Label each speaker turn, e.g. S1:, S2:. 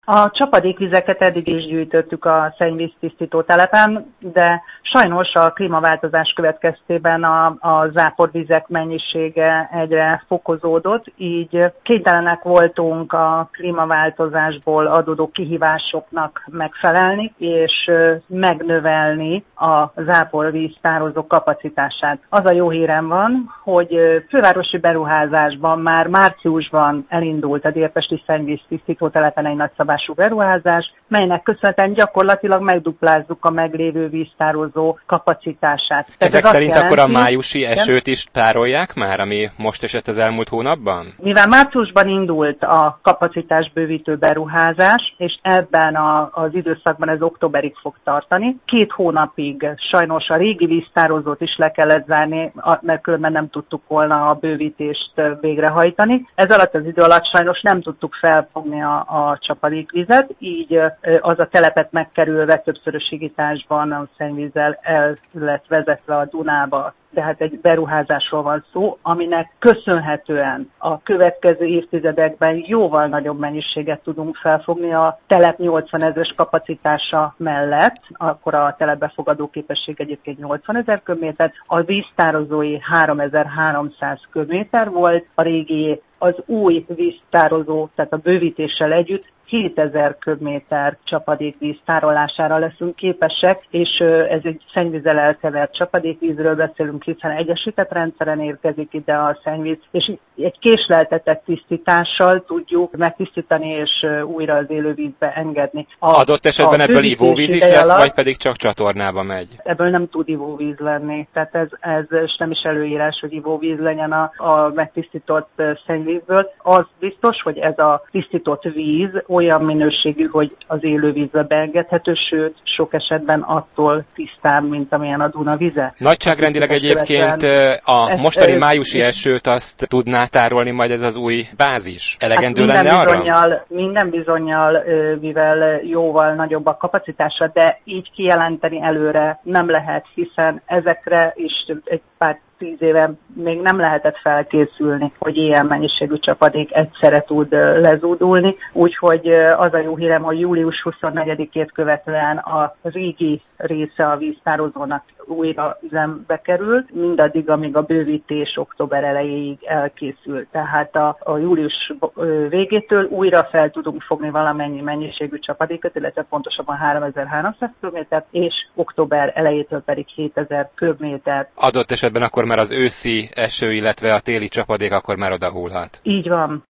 S1: A csapadékvizeket eddig is gyűjtöttük a szennyvíztisztító telepen, de sajnos a klímaváltozás következtében a záporvizek mennyisége egyre fokozódott, így kénytelenek voltunk a klímaváltozásból adódó kihívásoknak megfelelni, és megnövelni a záporvíz tározó kapacitását. Az a jó hírem van, hogy fővárosi beruházásban már márciusban elindult a Délpesti szennyvíztisztító telepen egy nagyszabású beruházás, melynek köszönhetően gyakorlatilag megduplázzuk a meglévő víztározó kapacitását.
S2: Ezek szerint akkor a májusi esőt is tárolják már, ami most esett az elmúlt hónapban?
S1: Mivel márciusban indult a kapacitásbővítő beruházás, és ebben az időszakban ez októberig fog tartani, 2 hónapig sajnos a régi víztározót is le kellett zárni, mert különben nem tudtuk volna a bővítést végrehajtani. Ez alatt az idő alatt sajnos nem tudtuk felfogni a csapadékvizet, így az a telepet megkerülve többszörösségításban a szennyvízzel el lett vezetve a Dunába. Tehát egy beruházásról van szó, aminek köszönhetően a következő évtizedekben jóval nagyobb mennyiséget tudunk felfogni a telep 80 000-es kapacitása mellett, akkor a telepbefogadó képesség egyébként 80 000 köbméter, a víztározói 3300 köbméter volt, a régi az új víztározó, tehát a bővítéssel együtt 7000 köbméter csapadékvíz tárolására leszünk képesek, és ez egy szennyvízzel elkevert csapadékvízről beszélünk, hiszen egyesített rendszeren érkezik ide a szennyvíz, és egy késleltetett tisztítással tudjuk megtisztítani és újra az élővízbe engedni.
S2: Adott esetben ebből ivóvíz is lesz, vagy pedig csak csatornába megy?
S1: Ebből nem tud ivóvíz lenni, tehát ez nem is előírás, hogy ivóvíz legyen a megtisztított szennyvízből. Az biztos, hogy ez a tisztított víz olyan minőségű, hogy az élővízbe beengedhető, sőt, sok esetben attól tisztább, mint amilyen a Duna vize.
S2: Nagyságrendileg egyébként a mostani májusi esőt azt tudná tárolni majd ez az új bázis? Elegendő lenne arra?
S1: Minden bizonnyal, mivel jóval nagyobb a kapacitása, de így kijelenteni előre nem lehet, hiszen ezekre is egy pár 10 éve még nem lehetett felkészülni, hogy ilyen mennyiségű csapadék egyszerre tud lezúdulni. Úgyhogy az a jó hírem, hogy július 24-ét követően a régi része a víztározónak újra üzembe került, mindaddig, amíg a bővítés október elejéig elkészül. Tehát a július végétől újra fel tudunk fogni valamennyi mennyiségű csapadékot, illetve pontosabban 3300 köbmétert, és október elejétől pedig 7000 köbmétert.
S2: Adott esetben akkor már az őszi eső, illetve a téli csapadék akkor már odahullhat.
S1: Így van.